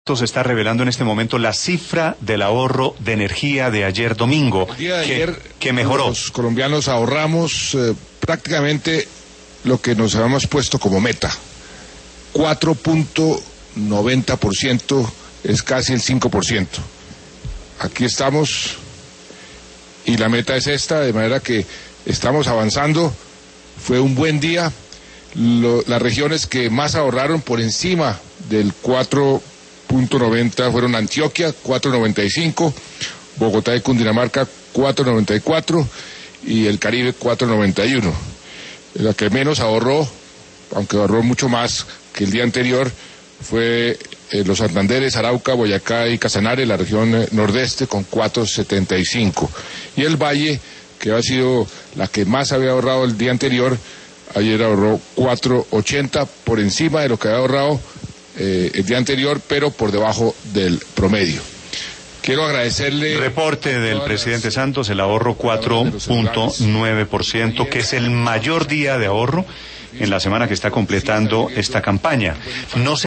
Se está revelando en este momento la cifra del ahorro de energía de ayer domingo, el día de ayer, que mejoró. Los colombianos ahorramos prácticamente lo que nos habíamos puesto como meta. 4.90% es casi el 5%. Aquí estamos y la meta es esta, de manera que estamos avanzando. Fue un buen día. Las regiones que más ahorraron por encima del 4.90 fueron Antioquia, 4.95, Bogotá y Cundinamarca, 4.94 y el Caribe, 4.91. La que menos ahorró, aunque ahorró mucho más que el día anterior, fue los Santanderes, Arauca, Boyacá y Casanare, la región nordeste, con 4.75. Y el Valle, que ha sido la que más había ahorrado el día anterior, ayer ahorró 4.80, por encima de lo que había ahorrado el día anterior, pero por debajo del promedio. Quiero agradecerle... Reporte del presidente Santos, el ahorro 4.9%, que es el mayor día de ahorro en la semana que está completando esta campaña. No se